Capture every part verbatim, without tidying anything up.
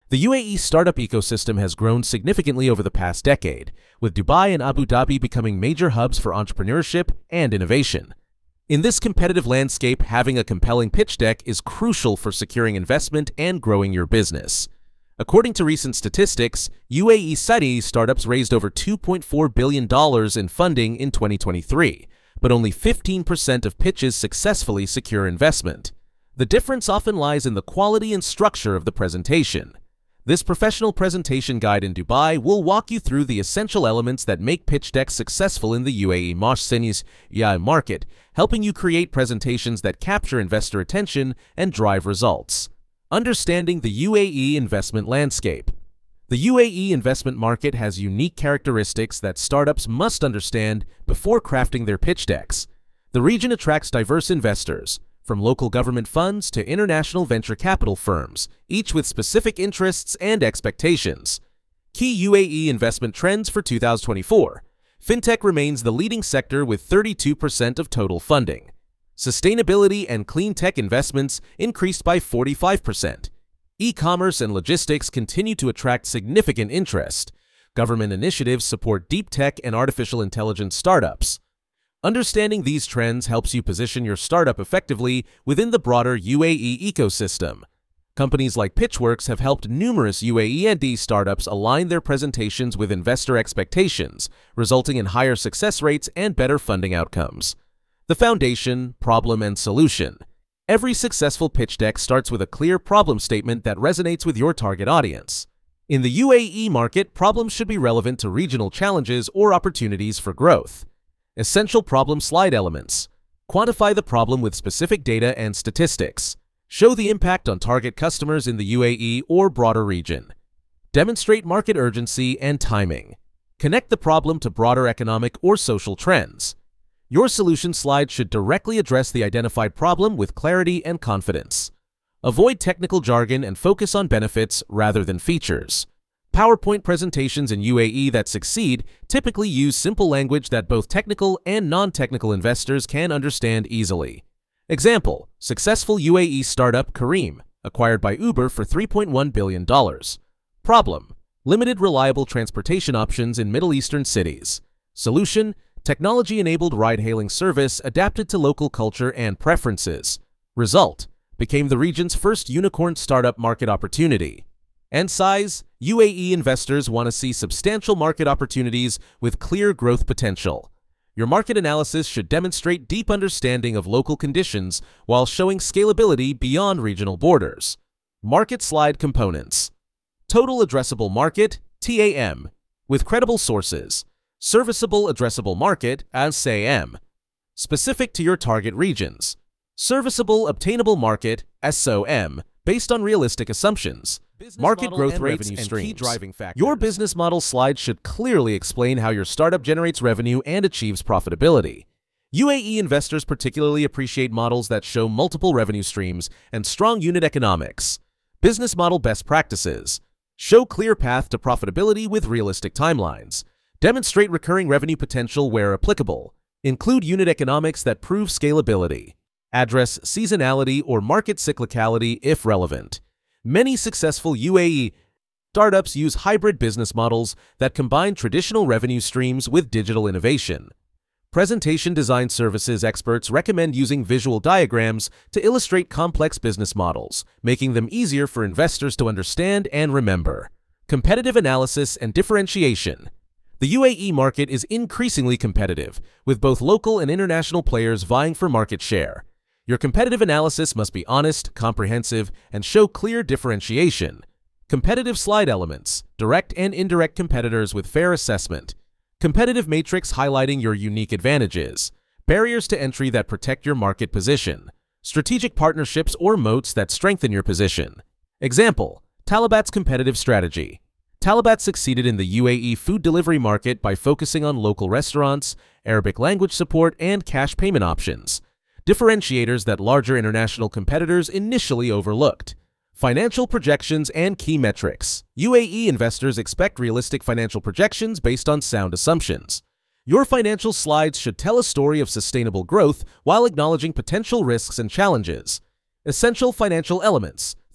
The U A E startup ecosystem has grown significantly over the past decade, with Dubai and Abu Dhabi becoming major hubs for entrepreneurship and innovation. In this competitive landscape, having a compelling pitch deck is crucial for securing investment and growing your business. According to recent statistics, U A E Saudi startups raised over two point four billion dollars in funding in twenty twenty-three, but only fifteen percent of pitches successfully secure investment. The difference often lies in the quality and structure of the presentation. This professional presentation guide in Dubai will walk you through the essential elements that make pitch decks successful in the U A E market, helping you create presentations that capture investor attention and drive results. Understanding the U A E investment landscape. The U A E investment market has unique characteristics that startups must understand before crafting their pitch decks. The region attracts diverse investors, from local government funds to international venture capital firms, each with specific interests and expectations. Key U A E investment trends for two thousand twenty-four. Fintech remains the leading sector with thirty-two percent of total funding. Sustainability and clean tech investments increased by forty-five percent. E-commerce and logistics continue to attract significant interest. Government initiatives support deep tech and artificial intelligence startups. Understanding these trends helps you position your startup effectively within the broader U A E ecosystem. Companies like Pitchworks have helped numerous U A E and D startups align their presentations with investor expectations, resulting in higher success rates and better funding outcomes. The foundation, problem, and solution. Every successful pitch deck starts with a clear problem statement that resonates with your target audience. In the U A E market, problems should be relevant to regional challenges or opportunities for growth. Essential problem slide elements. Quantify the problem with specific data and statistics. Show the impact on target customers in the U A E or broader region. Demonstrate market urgency and timing. Connect the problem to broader economic or social trends. Your solution slide should directly address the identified problem with clarity and confidence. Avoid technical jargon and focus on benefits rather than features. PowerPoint presentations in U A E that succeed typically use simple language that both technical and non-technical investors can understand easily. Example, successful U A E startup Careem, acquired by Uber for three point one billion dollars. Problem, limited reliable transportation options in Middle Eastern cities. Solution, technology-enabled ride-hailing service adapted to local culture and preferences. Result, became the region's first unicorn startup market opportunity. And size, U A E investors want to see substantial market opportunities with clear growth potential. Your market analysis should demonstrate deep understanding of local conditions while showing scalability beyond regional borders. Market slide components. Total addressable market, T A M, with credible sources. Serviceable addressable market, S A M, specific to your target regions. Serviceable obtainable market, S O M, based on realistic assumptions. Market growth rates and key driving factors. Your business model slide should clearly explain how your startup generates revenue and achieves profitability. U A E investors particularly appreciate models that show multiple revenue streams and strong unit economics. Business model best practices. Show clear path to profitability with realistic timelines. Demonstrate recurring revenue potential where applicable. Include unit economics that prove scalability. Address seasonality or market cyclicality if relevant. Many successful U A E startups use hybrid business models that combine traditional revenue streams with digital innovation. Presentation design services experts recommend using visual diagrams to illustrate complex business models, making them easier for investors to understand and remember. Competitive analysis and differentiation. The U A E market is increasingly competitive, with both local and international players vying for market share. Your competitive analysis must be honest, comprehensive, and show clear differentiation. Competitive slide elements, direct and indirect competitors with fair assessment. Competitive matrix highlighting your unique advantages. Barriers to entry that protect your market position. Strategic partnerships or moats that strengthen your position. Example, Talabat's competitive strategy. Talabat succeeded in the U A E food delivery market by focusing on local restaurants, Arabic language support, and cash payment options. Differentiators that larger international competitors initially overlooked. Financial projections and key metrics. U A E investors expect realistic financial projections based on sound assumptions. Your financial slides should tell a story of sustainable growth while acknowledging potential risks and challenges. Essential financial elements.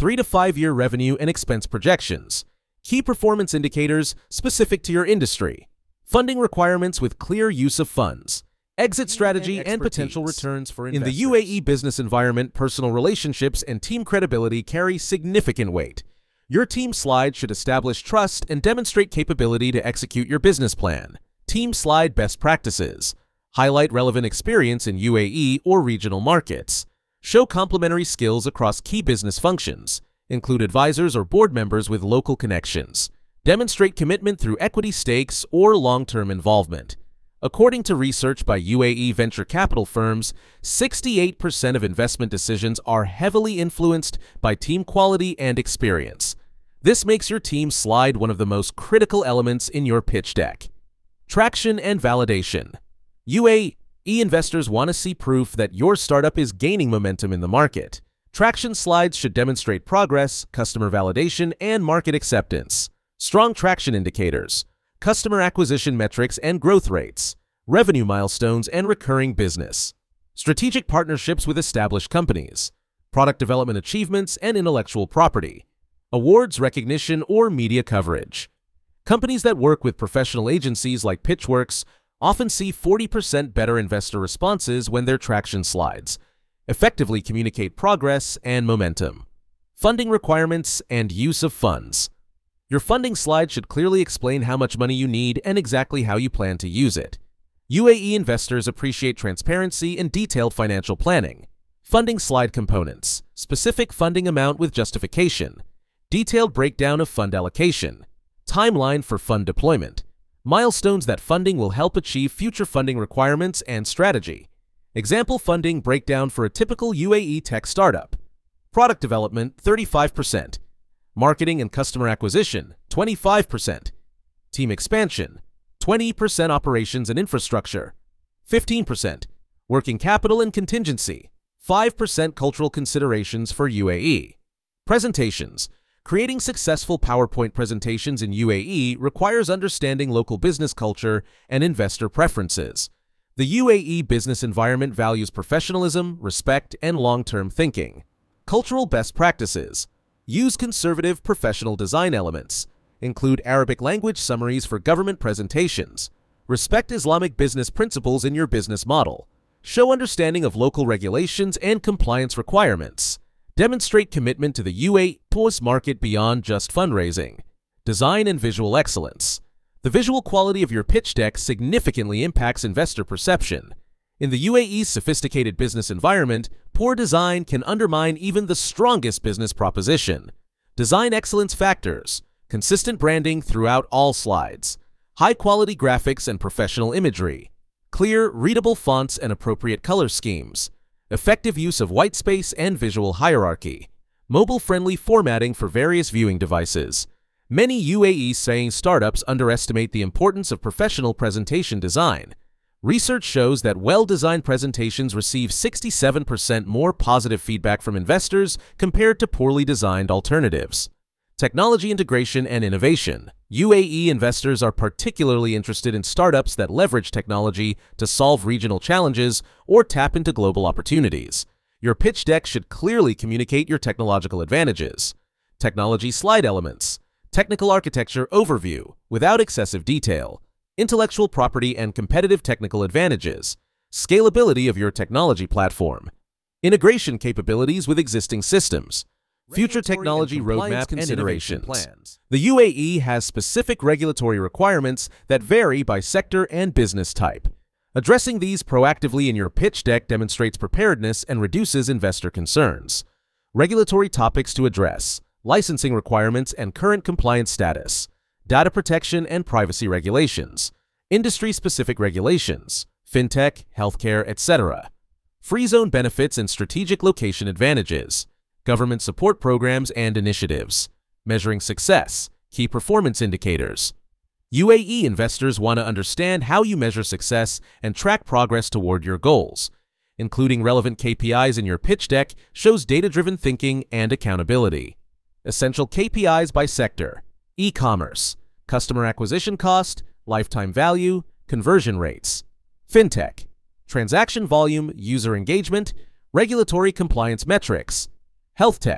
three to five year revenue and expense projections, key performance indicators specific to your industry, funding requirements with clear use of funds, exit strategy and, and potential returns for investors. In the U A E business environment, personal relationships and team credibility carry significant weight. Your team slide should establish trust and demonstrate capability to execute your business plan. Team slide best practices. Highlight relevant experience in U A E or regional markets. Show complementary skills across key business functions. Include advisors or board members with local connections. Demonstrate commitment through equity stakes or long-term involvement. According to research by U A E venture capital firms, sixty-eight percent of investment decisions are heavily influenced by team quality and experience. This makes your team slide one of the most critical elements in your pitch deck. Traction and validation. U A E investors want to see proof that your startup is gaining momentum in the market. Traction slides should demonstrate progress, customer validation, and market acceptance. Strong traction indicators. Customer acquisition metrics and growth rates, revenue milestones and recurring business, strategic partnerships with established companies, product development achievements and intellectual property, awards, recognition, or media coverage. Companies that work with professional agencies like Pitchworks often see forty percent better investor responses when their traction slides effectively communicate progress and momentum. Funding requirements and use of funds. Your funding slide should clearly explain how much money you need and exactly how you plan to use it. U A E investors appreciate transparency and detailed financial planning. Funding slide components, specific funding amount with justification, detailed breakdown of fund allocation, timeline for fund deployment, milestones that funding will help achieve future funding requirements and strategy. Example funding breakdown for a typical U A E tech startup. Product development, thirty-five percent. Marketing and customer acquisition, twenty-five percent. Team expansion, twenty percent. Operations and infrastructure, fifteen percent. Working capital and contingency, five percent. Cultural considerations for U A E. Presentations. Creating successful PowerPoint presentations in U A E requires understanding local business culture and investor preferences. The U A E business environment values professionalism, respect, and long-term thinking. Cultural best practices. Use conservative professional design elements. Include Arabic language summaries for government presentations. Respect Islamic business principles in your business model. Show understanding of local regulations and compliance requirements. Demonstrate commitment to the U A E market beyond just fundraising. Design and visual excellence. The visual quality of your pitch deck significantly impacts investor perception. In the U A E's sophisticated business environment, poor design can undermine even the strongest business proposition. Design excellence factors. Consistent branding throughout all slides. High-quality graphics and professional imagery. Clear, readable fonts and appropriate color schemes. Effective use of white space and visual hierarchy. Mobile-friendly formatting for various viewing devices. Many U A E-saying startups underestimate the importance of professional presentation design. Research shows that well-designed presentations receive sixty-seven percent more positive feedback from investors compared to poorly designed alternatives. Technology integration and innovation. U A E investors are particularly interested in startups that leverage technology to solve regional challenges or tap into global opportunities. Your pitch deck should clearly communicate your technological advantages. Technology slide elements. Technical architecture overview without excessive detail. Intellectual property and competitive technical advantages. Scalability of your technology platform. Integration capabilities with existing systems. Future technology roadmap considerations. Plans. The U A E has specific regulatory requirements that vary by sector and business type. Addressing these proactively in your pitch deck demonstrates preparedness and reduces investor concerns. Regulatory topics to address. Licensing requirements and current compliance status. Data protection and privacy regulations. Industry-specific regulations. Fintech, healthcare, et cetera. Free zone benefits and strategic location advantages. Government support programs and initiatives. Measuring success. Key performance indicators. U A E investors want to understand how you measure success and track progress toward your goals. Including relevant K P Is in your pitch deck shows data-driven thinking and accountability. Essential K P Is by sector. E-commerce. Customer acquisition cost, lifetime value, conversion rates. Fintech. Transaction volume, user engagement, regulatory compliance metrics. Health tech.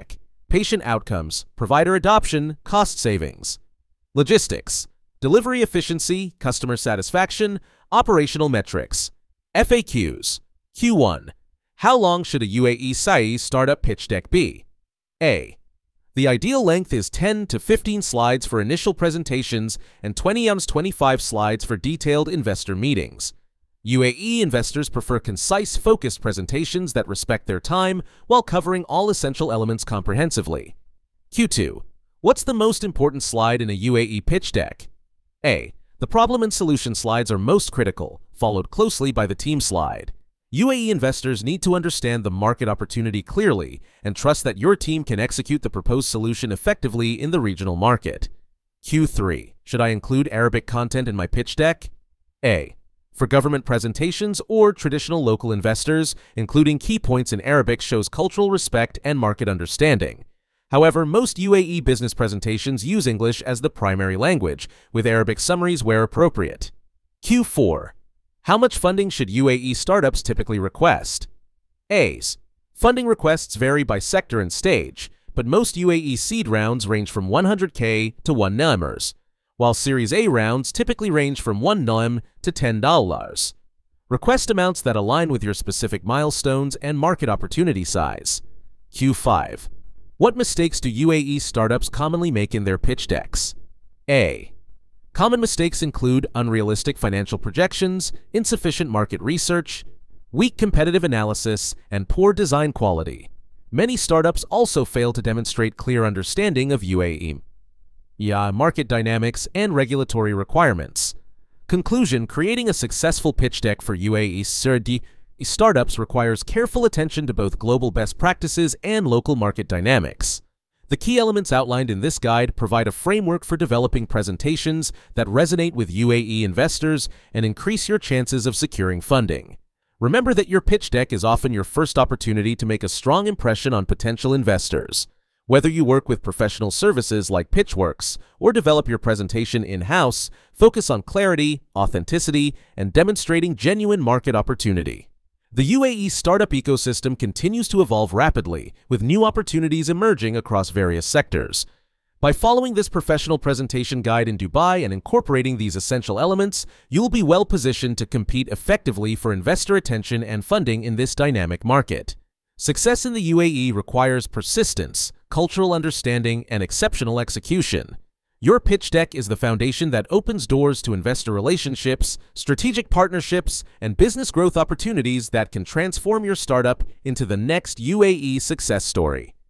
patient outcomes, provider adoption, cost savings. Logistics, delivery efficiency, customer satisfaction, operational metrics. F A Qs. Q one. How long should a U A E S A I startup pitch deck be? A. The ideal length is ten to fifteen slides for initial presentations and twenty to twenty-five slides for detailed investor meetings. U A E investors prefer concise, focused presentations that respect their time while covering all essential elements comprehensively. Q two. What's the most important slide in a U A E pitch deck? A. The problem and solution slides are most critical, followed closely by the team slide. U A E investors need to understand the market opportunity clearly and trust that your team can execute the proposed solution effectively in the regional market. Q three. Should I include Arabic content in my pitch deck? A. For government presentations or traditional local investors, including key points in Arabic shows cultural respect and market understanding. However, most U A E business presentations use English as the primary language, with Arabic summaries where appropriate. Q four. How much funding should U A E startups typically request? A's. Funding requests vary by sector and stage, but most U A E seed rounds range from one hundred K to one million dollars, while Series A rounds typically range from one million dollars to ten dollars. Request amounts that align with your specific milestones and market opportunity size. Q five. What mistakes do U A E startups commonly make in their pitch decks? A. Common mistakes include unrealistic financial projections, insufficient market research, weak competitive analysis, and poor design quality. Many startups also fail to demonstrate clear understanding of U A E yeah, market dynamics and regulatory requirements. Conclusion: creating a successful pitch deck for U A E startups requires careful attention to both global best practices and local market dynamics. The key elements outlined in this guide provide a framework for developing presentations that resonate with U A E investors and increase your chances of securing funding. Remember that your pitch deck is often your first opportunity to make a strong impression on potential investors. Whether you work with professional services like Pitchworks or develop your presentation in-house, focus on clarity, authenticity, and demonstrating genuine market opportunity. The U A E startup ecosystem continues to evolve rapidly, with new opportunities emerging across various sectors. By following this professional presentation guide in Dubai and incorporating these essential elements, you'll be well positioned to compete effectively for investor attention and funding in this dynamic market. Success in the U A E requires persistence, cultural understanding, and exceptional execution. Your pitch deck is the foundation that opens doors to investor relationships, strategic partnerships, and business growth opportunities that can transform your startup into the next U A E success story.